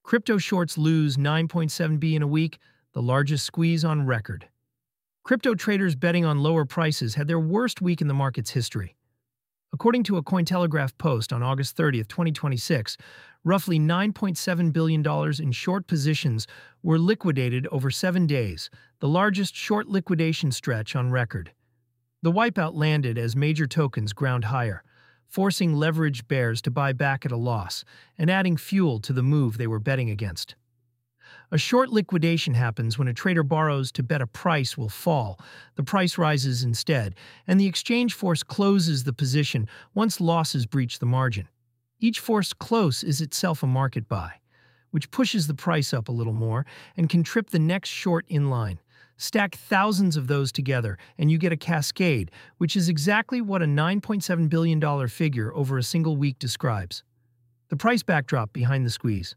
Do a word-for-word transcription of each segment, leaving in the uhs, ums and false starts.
Crypto shorts lose nine point seven billion dollars in a week, the largest squeeze on record. Crypto traders betting on lower prices had their worst week in the market's history. According to a Cointelegraph post on August thirtieth, twenty twenty-six, roughly nine point seven billion dollars in short positions were liquidated over seven days, the largest short liquidation stretch on record. The wipeout landed as major tokens ground higher, forcing leveraged bears to buy back at a loss and adding fuel to the move they were betting against. A short liquidation happens when a trader borrows to bet a price will fall. The price rises instead, and the exchange force closes the position once losses breach the margin. Each forced close is itself a market buy, which pushes the price up a little more and can trip the next short in line. Stack thousands of those together, and you get a cascade, which is exactly what a nine point seven billion dollars figure over a single week describes. The price backdrop behind the squeeze.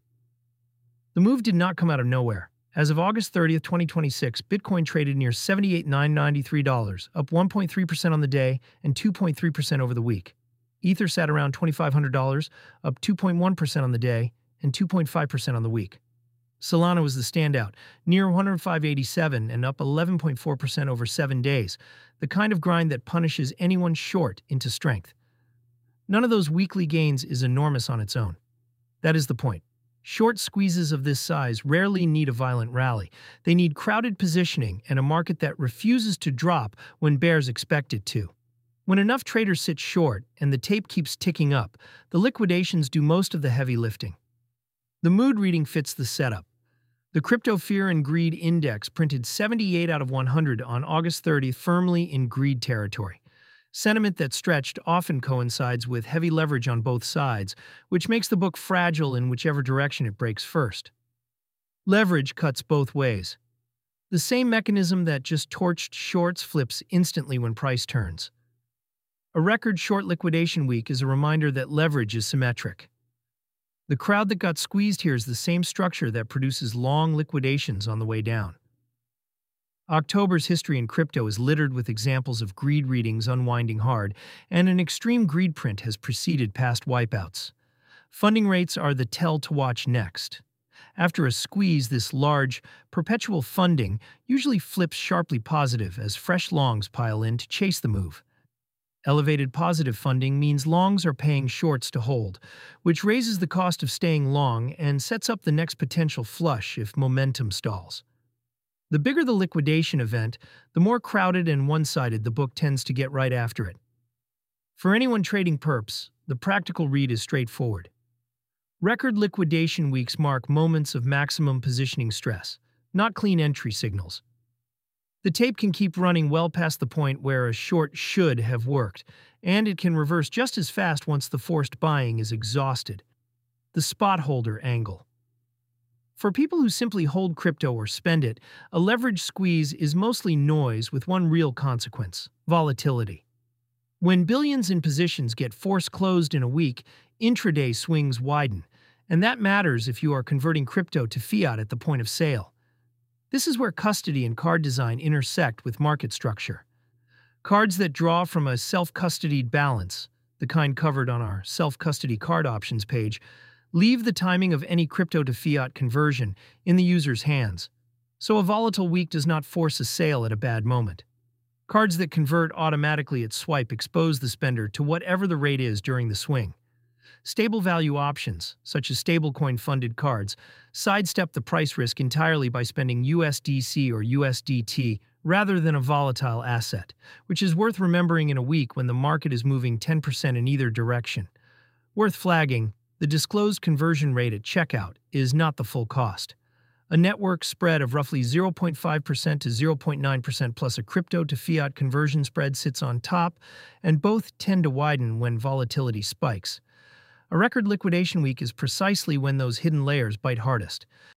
The move did not come out of nowhere. As of August thirtieth, twenty twenty-six, Bitcoin traded near seventy-eight thousand nine hundred ninety-three dollars, up one point three percent on the day and two point three percent over the week. Ether sat around two thousand five hundred dollars, up two point one percent on the day and two point five percent on the week. Solana was the standout, near one hundred five thousand eighty-seven dollars and up eleven point four percent over seven days, the kind of grind that punishes anyone short into strength. None of those weekly gains is enormous on its own. That is the point. Short squeezes of this size rarely need a violent rally. They need crowded positioning and a market that refuses to drop when bears expect it to. When enough traders sit short and the tape keeps ticking up, the liquidations do most of the heavy lifting. The mood reading fits the setup. The Crypto Fear and Greed Index printed seventy-eight out of one hundred on August thirtieth, firmly in greed territory. Sentiment that stretched often coincides with heavy leverage on both sides, which makes the book fragile in whichever direction it breaks first. Leverage cuts both ways. The same mechanism that just torched shorts flips instantly when price turns. A record short liquidation week is a reminder that leverage is symmetric. The crowd that got squeezed here is the same structure that produces long liquidations on the way down. October's history in crypto is littered with examples of greed readings unwinding hard, and an extreme greed print has preceded past wipeouts. Funding rates are the tell to watch next. After a squeeze this large, perpetual funding usually flips sharply positive as fresh longs pile in to chase the move. Elevated positive funding means longs are paying shorts to hold, which raises the cost of staying long and sets up the next potential flush if momentum stalls. The bigger the liquidation event, the more crowded and one-sided the book tends to get right after it. For anyone trading perps, the practical read is straightforward. Record liquidation weeks mark moments of maximum positioning stress, not clean entry signals. The tape can keep running well past the point where a short should have worked, and it can reverse just as fast once the forced buying is exhausted. The spot holder angle. For people who simply hold crypto or spend it, a leverage squeeze is mostly noise with one real consequence: volatility. When billions in positions get force closed in a week, intraday swings widen, and that matters if you are converting crypto to fiat at the point of sale. This is where custody and card design intersect with market structure. Cards that draw from a self-custodied balance, the kind covered on our self-custody card options page, leave the timing of any crypto to fiat conversion in the user's hands, so a volatile week does not force a sale at a bad moment. Cards that convert automatically at swipe expose the spender to whatever the rate is during the swing. Stable value options, such as stablecoin-funded cards, sidestep the price risk entirely by spending U S D C or U S D T rather than a volatile asset, which is worth remembering in a week when the market is moving ten percent in either direction. Worth flagging, the disclosed conversion rate at checkout is not the full cost. A network spread of roughly zero point five percent to zero point nine percent plus a crypto to fiat conversion spread sits on top, and both tend to widen when volatility spikes. A record liquidation week is precisely when those hidden layers bite hardest.